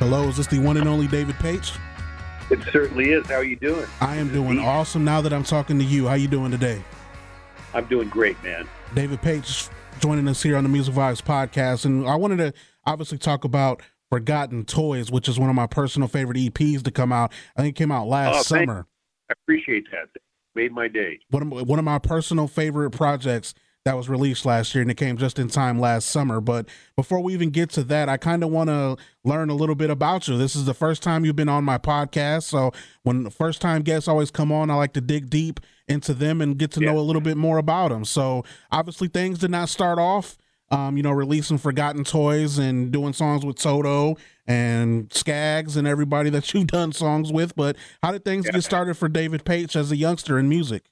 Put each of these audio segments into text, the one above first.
Hello, is this the one and only David Page? It certainly is. How are you doing? I am doing awesome now that I'm talking to you. How you doing today? I'm doing great, man. David Page joining us here on the Music Vibes podcast. And I wanted to obviously talk about Forgotten Toys, which is one of my personal favorite EPs to come out. I think it came out last summer. I appreciate that. Made my day. One of my personal favorite projects that was released last year, and it came just in time last summer. But before we even get to that, I kind of want to learn a little bit about you. This is the first time you've been on my podcast, so when first time guests always come on, I like to dig deep into them and get to know a little bit more about them. So obviously things did not start off, releasing Forgotten Toys and doing songs with Toto and Skaggs and everybody that you've done songs with. But how did things get started for David Page as a youngster in music?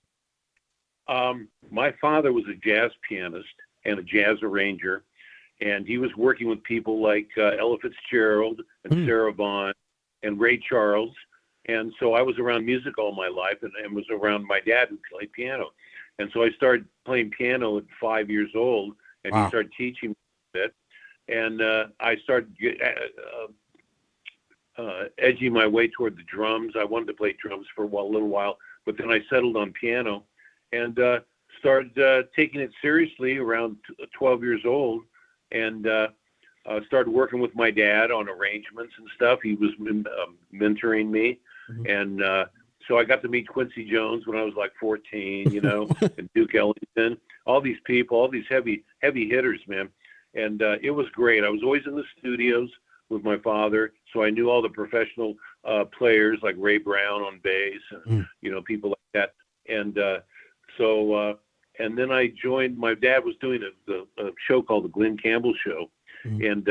My father was a jazz pianist and a jazz arranger, and he was working with people like Ella Fitzgerald and Sarah Vaughan and Ray Charles. And so I was around music all my life and was around my dad who played piano. And so I started playing piano at 5 years old, and he started teaching me a bit. And I started edging my way toward the drums. I wanted to play drums for a little while, but then I settled on piano and started taking it seriously around 12 years old, and started working with my dad on arrangements and stuff. He was mentoring me, and so I got to meet Quincy Jones when I was like 14, and Duke Ellington, all these people, all these heavy hitters, man. And it was great. I was always in the studios with my father, so I knew all the professional players like Ray Brown on bass, and people like that. And and then I joined. My dad was doing a show called the Glenn Campbell Show, and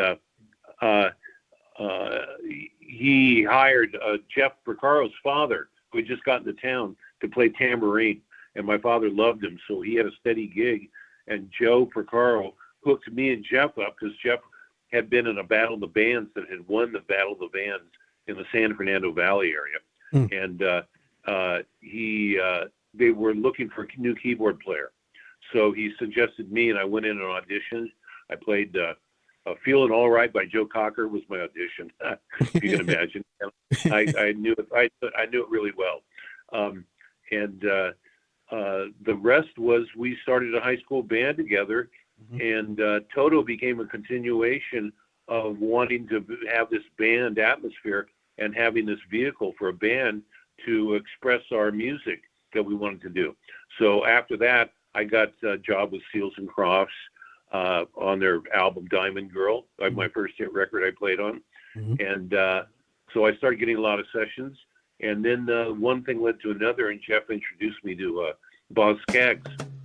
he hired Jeff Porcaro's father, who had just gotten to town, to play tambourine. And my father loved him, so he had a steady gig. And Joe Porcaro hooked me and Jeff up because Jeff had been in a battle of the bands that had won the Battle of the Bands in the San Fernando Valley area, and they were looking for a new keyboard player. So he suggested me, and I went in and auditioned. I played Feeling All Right by Joe Cocker was my audition, if you can imagine. I knew it. I knew it really well. And the rest was we started a high school band together, and Toto became a continuation of wanting to have this band atmosphere and having this vehicle for a band to express our music that we wanted to do. So after that, I got a job with Seals and Crofts on their album Diamond Girl, like my first hit record I played on. And so I started getting a lot of sessions. And then one thing led to another, and Jeff introduced me to Boz Skaggs.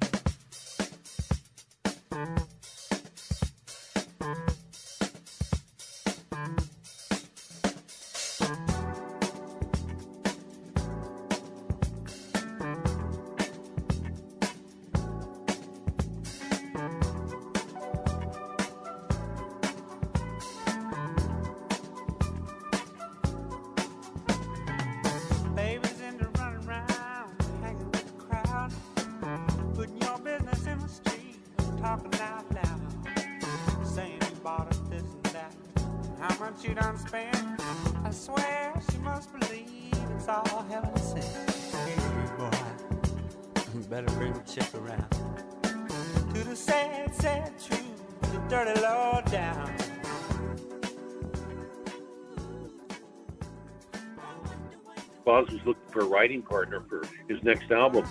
Boz was looking for a writing partner for his next album.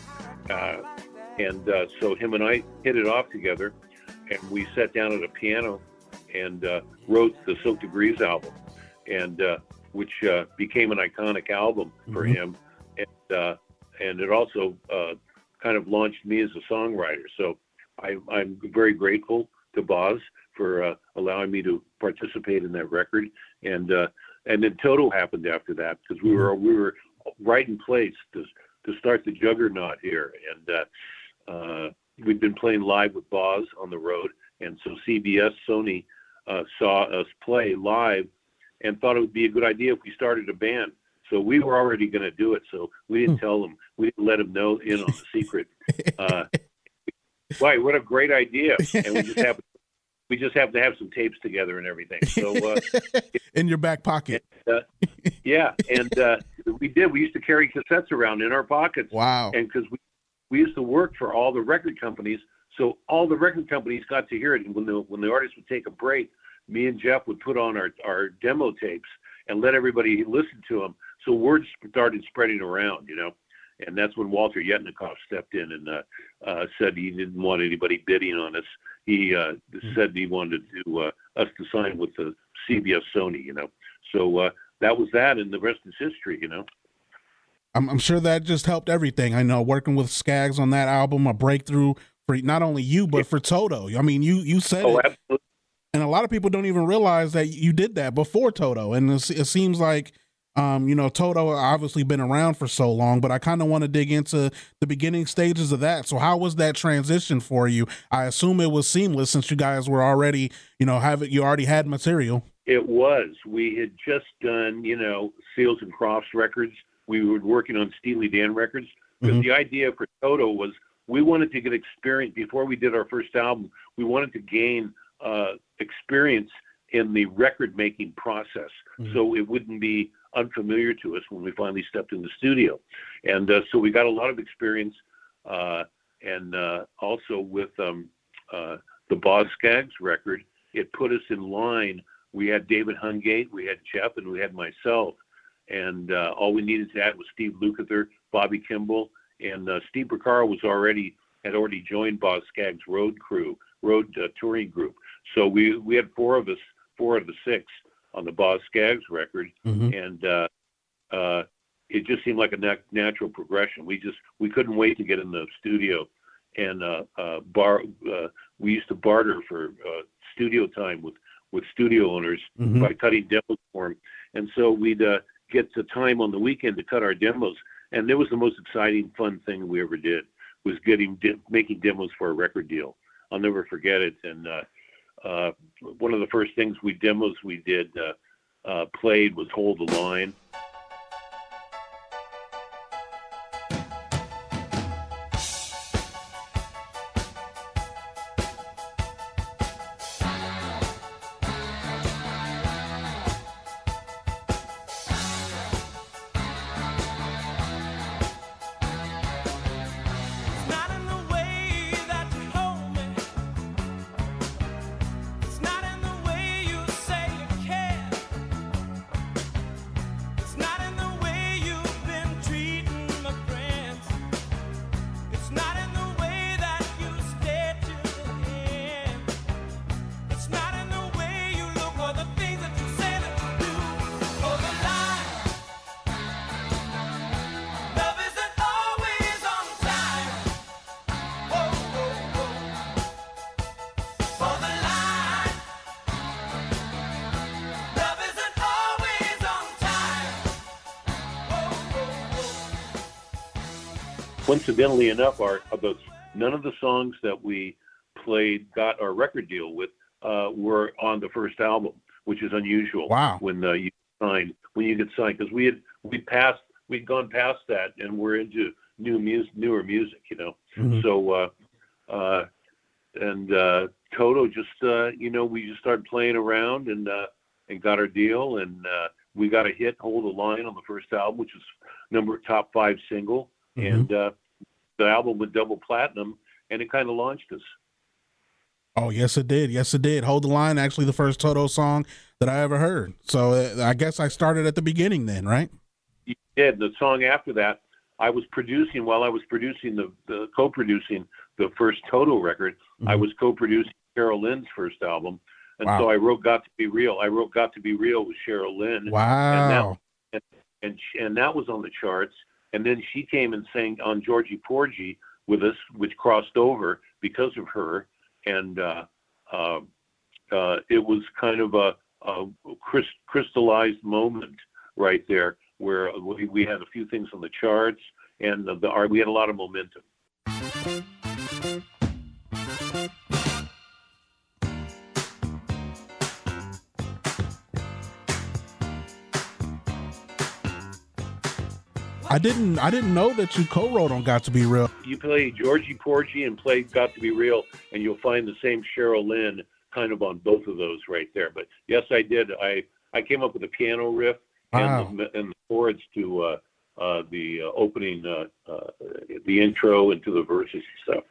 So him and I hit it off together, and we sat down at a piano and wrote the Silk Degrees album, and which became an iconic album for him. And it also kind of launched me as a songwriter. So I'm very grateful to Boz for allowing me to participate in that record. And then Toto happened after that, because we were right in place to start the juggernaut here. And we'd been playing live with Boz on the road, and so CBS Sony saw us play live and thought it would be a good idea if we started a band. So we were already going to do it, so we didn't tell them. We didn't let them know in on the secret. Right, what a great idea! And we We just happen to have some tapes together and everything. So in your back pocket. Yeah, and we did. We used to carry cassettes around in our pockets. Wow. And because we used to work for all the record companies, so all the record companies got to hear it. And when the artist would take a break, me and Jeff would put on our demo tapes and let everybody listen to them. So word started spreading around, you know. And that's when Walter Yetnikoff stepped in and said he didn't want anybody bidding on us. He said he wanted to us to sign with the CBS Sony, you know. So that was that, and the rest is history, you know. I'm sure that just helped everything. I know working with Skaggs on that album, a breakthrough for not only you but for Toto. I mean, you said it, absolutely. And a lot of people don't even realize that you did that before Toto. And it seems like, you know, Toto obviously been around for so long, but I kind of want to dig into the beginning stages of that. So how was that transition for you? I assume it was seamless since you guys were already, you know, you already had material. It was. We had just done, you know, Seals and Crofts records. We were working on Steely Dan records. Because the idea for Toto was we wanted to get experience before we did our first album. We wanted to gain experience in the record making process, so it wouldn't be unfamiliar to us when we finally stepped in the studio. And so we got a lot of experience, and also with the Boz Skaggs record, it put us in line. We had David Hungate, we had Jeff, and we had myself. And all we needed to add was Steve Lukather, Bobby Kimball, and Steve Porcaro had already joined Boz Skaggs' road touring group. So we had four of the six on the Boz Skaggs record, and it just seemed like a natural progression. We couldn't wait to get in the studio, and we used to barter for studio time with studio owners by cutting demos for them. And so we'd get the time on the weekend to cut our demos, and it was the most exciting, fun thing we ever did, was making demos for a record deal. I'll never forget it. And one of the first things we did played was Hold the Line. Coincidentally enough, none of the songs that we played got our record deal with were on the first album, which is unusual. Wow. When you get signed, because we'd gone past that, and we're into newer music, you know. So Toto just we just started playing around and got our deal, and we got a hit, Hold the Line, on the first album, which was top 5 single. And the album went double platinum, and it kind of launched us. Oh, yes, it did. Yes, it did. Hold the Line, actually the first Toto song that I ever heard. So I guess I started at the beginning then, right? You did. The song after that, while I was co-producing the first Toto record, I was co-producing Cheryl Lynn's first album. And so I wrote Got to Be Real. I wrote Got to Be Real with Cheryl Lynn. Wow. And that was on the charts. And then she came and sang on Georgie Porgy with us, which crossed over because of her. And it was kind of a crystallized moment right there, where we had a few things on the charts, and we had a lot of momentum. I didn't know that you co-wrote on Got to Be Real. You play Georgie Porgy and play Got to Be Real, and you'll find the same Cheryl Lynn kind of on both of those right there. But yes, I did. I came up with a piano riff and the chords to the opening, the intro into the verses and stuff.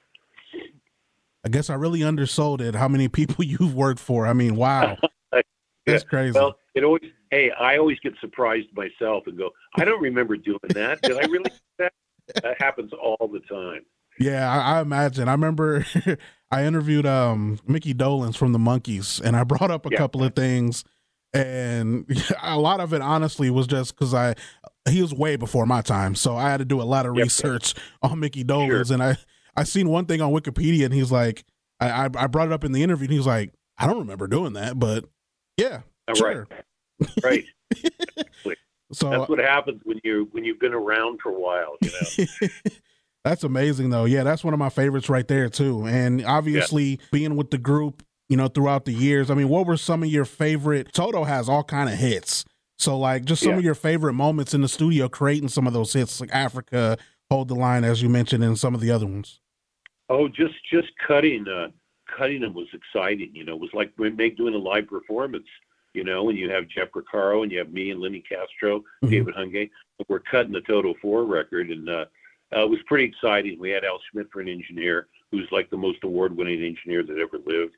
I guess I really undersold it. How many people you've worked for? I mean, wow, that's crazy. Well, I always get surprised myself and go, I don't remember doing that. Did I really do that? That happens all the time. Yeah, I imagine. I remember I interviewed Mickey Dolenz from the Monkees, and I brought up a couple of things, and a lot of it honestly was just because he was way before my time, so I had to do a lot of research on Mickey Dolenz, and I seen one thing on Wikipedia, and he's like, I brought it up in the interview, and he was like, I don't remember doing that, but yeah, sure. Right. So that's what happens when you've been around for a while, you know. That's amazing, though. Yeah, that's one of my favorites right there, too. And obviously, being with the group, you know, throughout the years, I mean, what were some of your favorite? Toto has all kind of hits. So, like, just some of your favorite moments in the studio creating some of those hits, like Africa, Hold the Line, as you mentioned, and some of the other ones. Oh, just cutting them was exciting. You know, it was like doing a live performance, you know, and you have Jeff Porcaro and you have me and Lenny Castro, David Hungate. We're cutting the Toto 4 record, and it was pretty exciting. We had Al Schmidt for an engineer, who's like the most award-winning engineer that ever lived.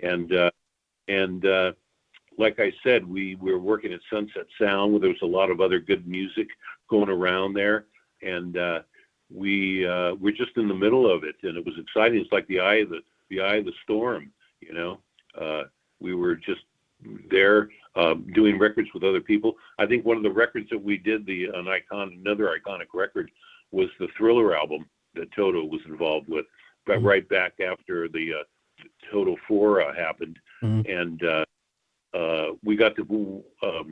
And like I said, we were working at Sunset Sound, where there was a lot of other good music going around there, and we were just in the middle of it, and it was exciting. It's like the eye of the storm, you know. We were just there doing records with other people. I think one of the records that we did, another iconic record, was the Thriller album that Toto was involved with, but right back after the Toto 4 happened, and we got to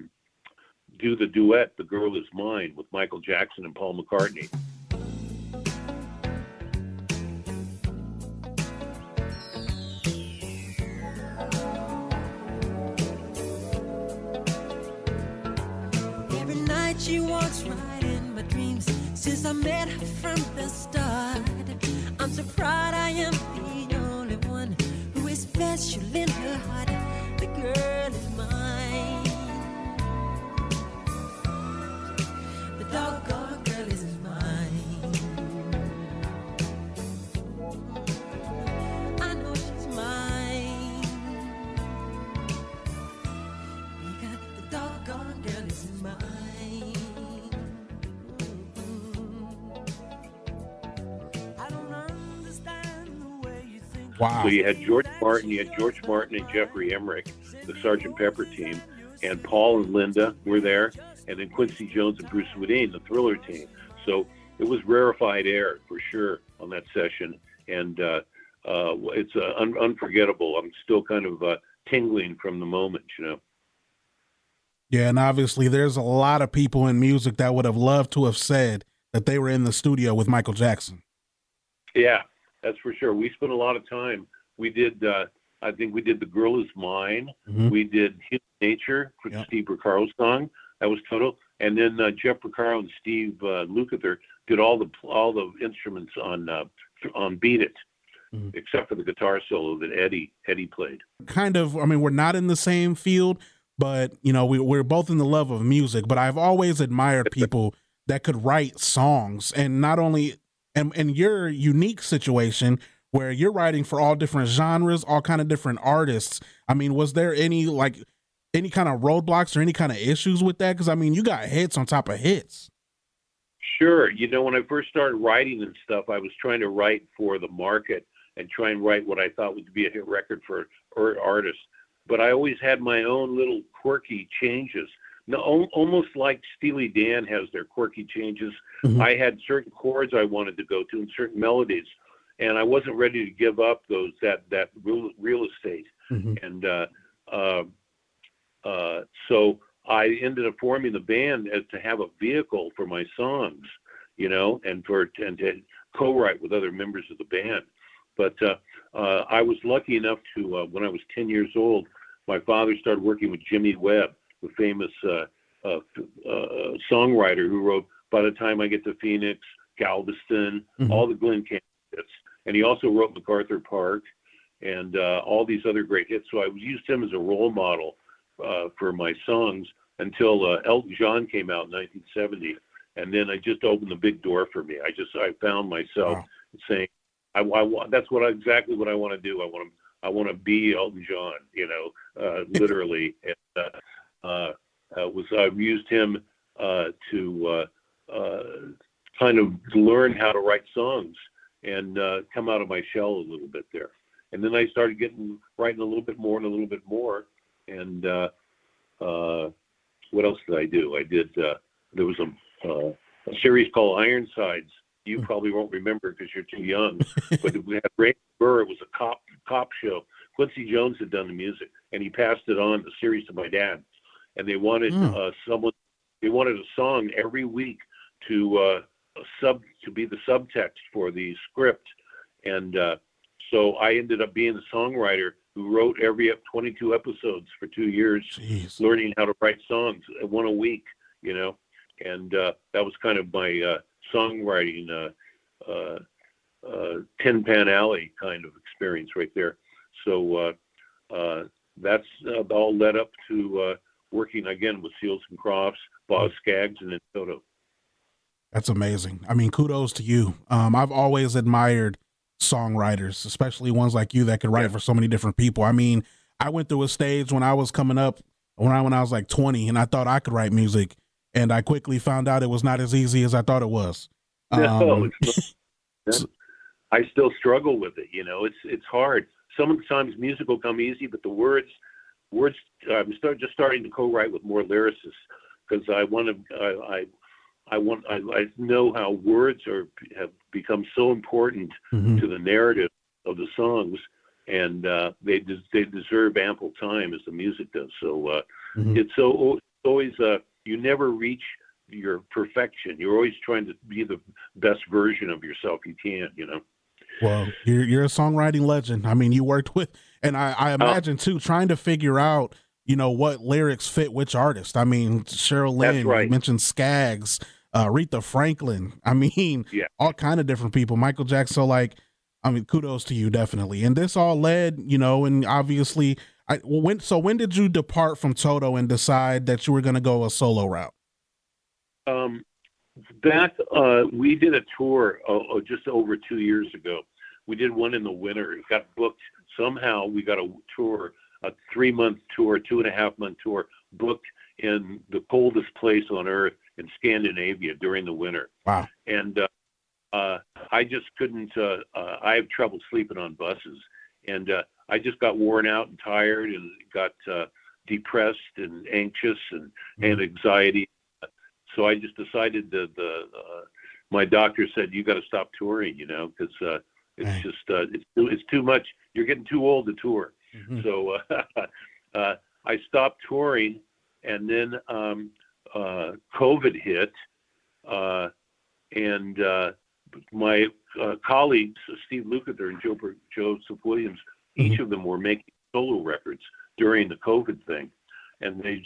do the duet "The Girl Is Mine" with Michael Jackson and Paul McCartney. Every night she walks right in my dreams. Since I met her from the start, I'm so proud I am the only one who is special in her heart. The girl is mine. The doggone girl is mine. I know she's mine. Because the doggone girl is mine. Wow. So you had George Martin and Jeffrey Emmerich, the Sgt. Pepper team, and Paul and Linda were there, and then Quincy Jones and Bruce Swedien, the Thriller team. So it was rarefied air for sure on that session, and it's unforgettable. I'm still kind of tingling from the moment, you know. Yeah, and obviously there's a lot of people in music that would have loved to have said that they were in the studio with Michael Jackson. Yeah. That's for sure. We spent a lot of time. We did, I think we did "The Girl Is Mine." We did "Human Nature" for Steve Porcaro's song. That was Toto. And then Jeff Porcaro and Steve Lukather did all the instruments on "Beat It," except for the guitar solo that Eddie played. Kind of. I mean, we're not in the same field, but you know, we're both in the love of music. But I've always admired people that could write songs, and not only. And your unique situation where you're writing for all different genres, all kind of different artists. I mean, was there any kind of roadblocks or any kind of issues with that? Because I mean, you got hits on top of hits. Sure. You know, when I first started writing and stuff, I was trying to write for the market and try and write what I thought would be a hit record for artists. But I always had my own little quirky changes. No, almost like Steely Dan has their quirky changes. I had certain chords I wanted to go to and certain melodies, and I wasn't ready to give up that real estate. And so I ended up forming the band as to have a vehicle for my songs, you know, and to co-write with other members of the band. But I was lucky enough to, when I was 10 years old, my father started working with Jimmy Webb, the famous songwriter who wrote "By the Time I Get to Phoenix," Galveston, all the Glenn Candy hits. And he also wrote MacArthur Park. and all these other great hits. So I used him as a role model for my songs until Elton John came out in 1970, and then it just opened the big door for me. I found myself saying, I want, that's exactly what I want to do. I want to be Elton John, literally. And I've used him to kind of learn how to write songs and come out of my shell a little bit there. And then I started writing a little bit more and a little bit more. And what else did I do? I did. There was a series called Ironsides. You probably won't remember because you're too young. But we had Ray Burr. It was a cop show. Quincy Jones had done the music, and he passed it on the series to my dad. And they wanted someone. They wanted a song every week to be the subtext for the script. And so I ended up being the songwriter who wrote every 22 episodes for 2 years, learning how to write songs, one a week, and that was kind of my songwriting Tin Pan Alley kind of experience right there. So that's all led up to working again with Seals and Crofts, Boz Scaggs, and then Toto. That's amazing. I mean, kudos to you. I've always admired songwriters, especially ones like you that could write for so many different people. I mean, I went through a stage when I was coming up, when I was like 20, and I thought I could write music, and I quickly found out it was not as easy as I thought it was. No, I still struggle with it. It's hard. Sometimes music will come easy, but the words. I'm starting to co-write with more lyricists because I know how words have become so important to the narrative of the songs, and they deserve ample time as the music does. So it's always you never reach your perfection. You're always trying to be the best version of yourself you can. Well, you're a songwriting legend. I mean, you worked with, and I imagine too, trying to figure out, what lyrics fit which artist. I mean, Cheryl Lynn, that's right. You mentioned Skaggs, Aretha Franklin. I mean, all kind of different people. Michael Jackson. So kudos to you, definitely. And this all led, and obviously, when did you depart from Toto and decide that you were going to go a solo route? We did a tour just over 2 years ago. We did one in the winter. It got booked. Somehow we got a tour, a 3-month tour, 2.5-month tour, booked in the coldest place on earth in Scandinavia during the winter. Wow. And I just couldn't, I have trouble sleeping on buses. And I just got worn out and tired and got depressed and anxious and anxiety. So I just decided that my doctor said, you got to stop touring, because it's just, it's too much. You're getting too old to tour. So I stopped touring, and then COVID hit, and my colleagues, Steve Lukather and Joseph Williams, each of them were making solo records during the COVID thing. And they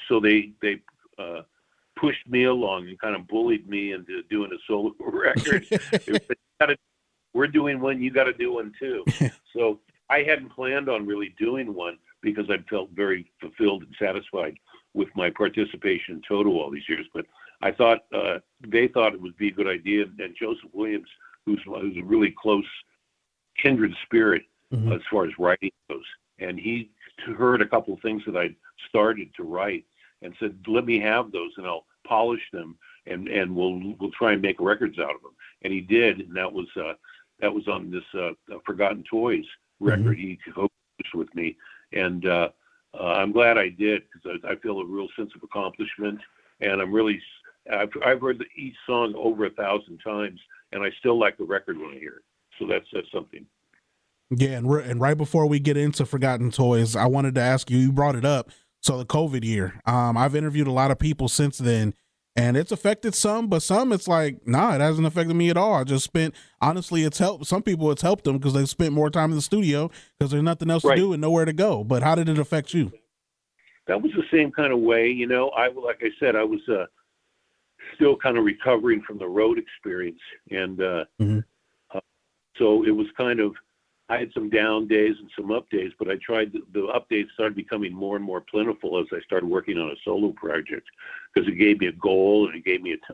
pushed me along and kind of bullied me into doing a solo record. We're doing one, you got to do one too. So I hadn't planned on really doing one because I felt very fulfilled and satisfied with my participation in Toto all these years. But I thought they thought it would be a good idea. And Joseph Williams, who's a really close kindred spirit as far as writing goes, and he heard a couple of things that I started to write and said, let me have those and I'll polish them and we'll try and make records out of them. And he did, and that was on this Forgotten Toys record he co-produced with me. And I'm glad I did, because I feel a real sense of accomplishment. And I've heard each song over 1,000 times, and I still like the record when I hear it. So that's something. Yeah, and right before we get into Forgotten Toys, I wanted to ask you brought it up. So the COVID year, I've interviewed a lot of people since then, and it's affected some, but some it's like, nah, it hasn't affected me at all. I just honestly, it's helped. Some people it's helped them because they spent more time in the studio because there's nothing else to do and nowhere to go. But how did it affect you? That was the same kind of way. Like I said, I was still kind of recovering from the road experience. And so it was kind of, I had some down days and some up days, but I tried. The up days started becoming more and more plentiful as I started working on a solo project, because it gave me a goal and it gave me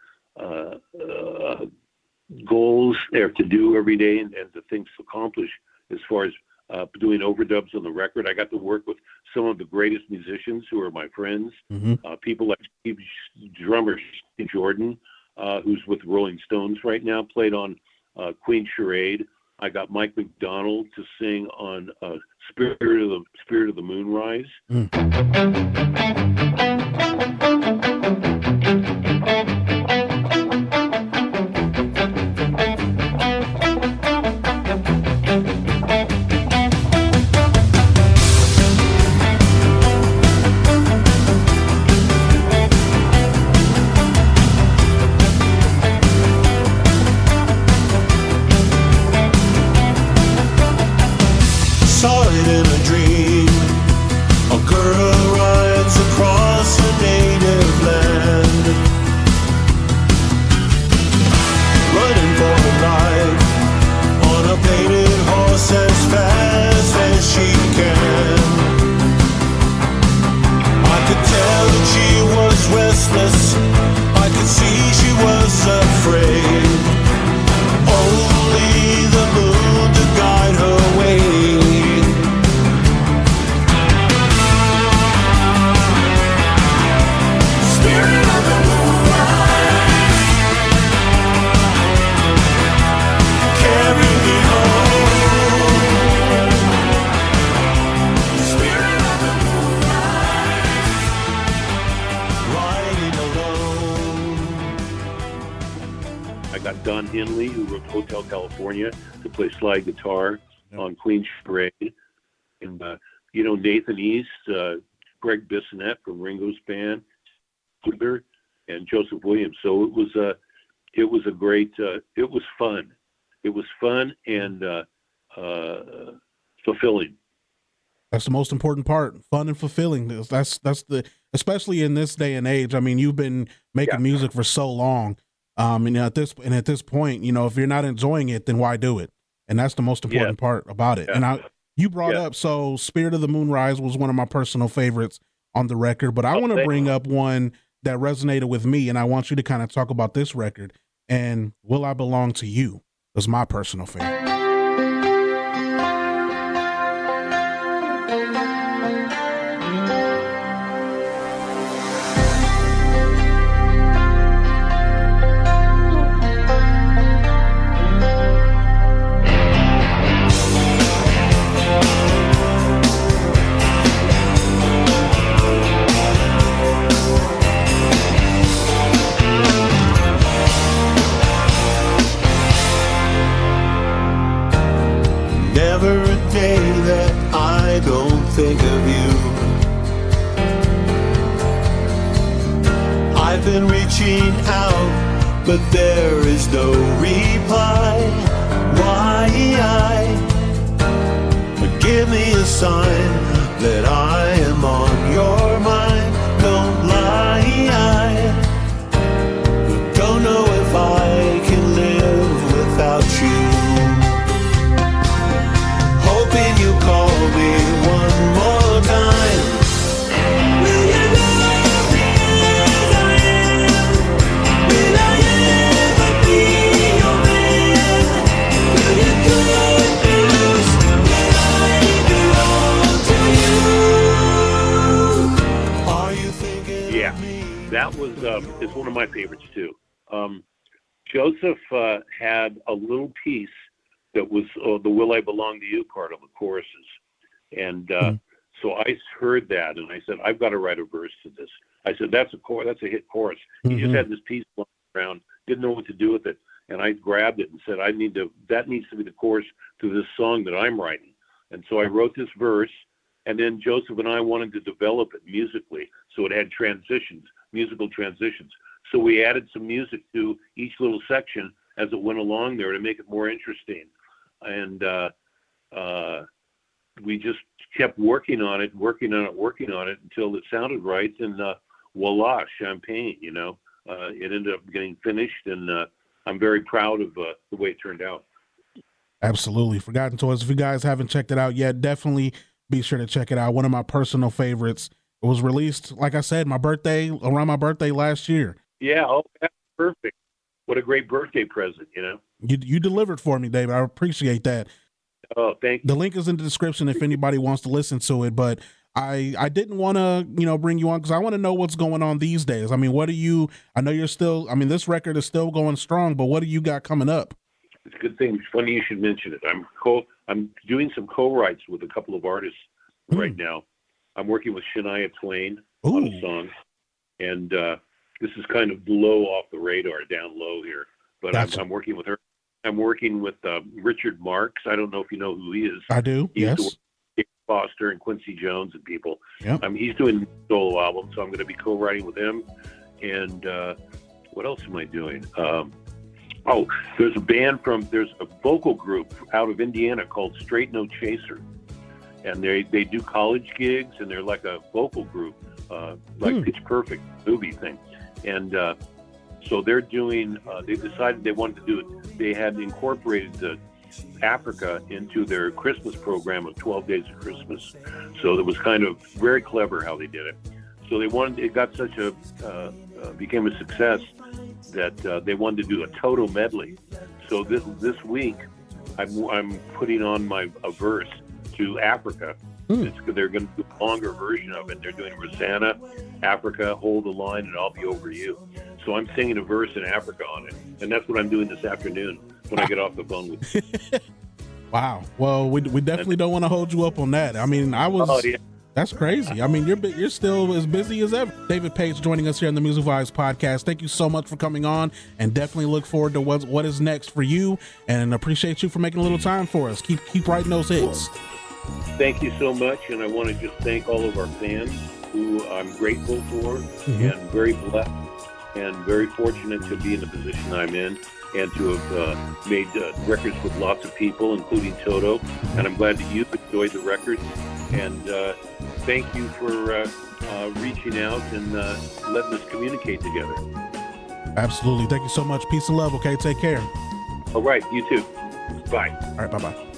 goals there to do every day and the things to accomplish as far as doing overdubs on the record. I got to work with some of the greatest musicians who are my friends, people like drummer Steve Jordan, who's with Rolling Stones right now, played on Queen Charade. I got Mike McDonald to sing on Spirit of the Moonrise. Saw it in a dream. A girl rides across her native land, running for her life on a painted horse as fast as she can. I could tell that she was restless. I could see she was afraid. Only the moon to guide her way. Don Henley, who wrote Hotel California, to play slide guitar on Queen Charade. And, Nathan East, Greg Bissonette from Ringo's band, and Joseph Williams. So it was a great, it was fun. It was fun and fulfilling. That's the most important part. Fun and fulfilling. That's the, especially in this day and age. I mean, you've been making music for so long. And at this point, if you're not enjoying it, then why do it? And that's the most important part about it. And you brought up, so Spirit of the Moonrise was one of my personal favorites on the record, but I want to bring up one that resonated with me, and I want you to kind of talk about this record. And Will I Belong to You was my personal favorite. Think of you. I've been reaching out, but there is no reply. Why? Give me a sign that I am on your mind. Don't lie. Don't know if I can live without you. Hoping you call me one more time. Will you love me as I am? Will I ever be your man? Will you cut me loose when I belong to you? Are you thinking of me? That was is one of my favorites too. Joseph had a little piece that was the Will I Belong to You part of the choruses. And so I heard that and I said, I've got to write a verse to this. I said, that's a hit chorus. He just had this piece lying around, didn't know what to do with it. And I grabbed it and said, that needs to be the chorus to this song that I'm writing. And so I wrote this verse, and then Joseph and I wanted to develop it musically. So it had musical transitions. So we added some music to each little section as it went along there to make it more interesting. And we just kept working on it until it sounded right. And voila, champagne, it ended up getting finished. And I'm very proud of the way it turned out. Absolutely. Forgotten Toys. If you guys haven't checked it out yet, definitely be sure to check it out. One of my personal favorites. It was released, like I said, around my birthday last year. Yeah, oh, that's perfect. What a great birthday present, you know? You delivered for me, David. I appreciate that. Oh, thank you. The link is in the description if anybody wants to listen to it, but I didn't want to, bring you on because I want to know what's going on these days. I mean, I know you're still, this record is still going strong, but what do you got coming up? It's a good thing. It's funny you should mention it. I'm doing some co-writes with a couple of artists right now. I'm working with Shania Twain on a song, and this is kind of low off the radar, down low here, but Gotcha. I'm working with her. I'm working with Richard Marx. I don't know if you know who he is. I do. He used Yes. to work with Dick Foster and Quincy Jones and people. Yep. He's doing a solo album, so I'm going to be co-writing with him. And what else am I doing? There's a vocal group out of Indiana called Straight No Chaser, and they do college gigs, and they're like a vocal group, like Pitch Perfect movie thing. And so they're doing. They decided they wanted to do it. They had incorporated Africa into their Christmas program of 12 Days of Christmas. So it was kind of very clever how they did it. So it got such became a success that they wanted to do a total medley. So this week, I'm putting on a verse to Africa. They're going to do a longer version of it. They're doing Rosanna, Africa, Hold the Line, and I'll Be Over You. So I'm singing a verse in Africa on it, and that's what I'm doing this afternoon when I get off the phone with you. Wow. Well, we definitely don't want to hold you up on that. Oh, yeah. That's crazy. You're still as busy as ever. David Page joining us here on the Music Vibes podcast. Thank you so much for coming on, and definitely look forward to what is next for you, and appreciate you for making a little time for us. Keep writing those hits. Thank you so much, and I want to just thank all of our fans who I'm grateful for and very blessed and very fortunate to be in the position I'm in and to have made records with lots of people, including Toto. And I'm glad that you've enjoyed the record. And thank you for reaching out and letting us communicate together. Absolutely. Thank you so much. Peace and love. Okay, take care. All right, you too. Bye. All right, bye-bye.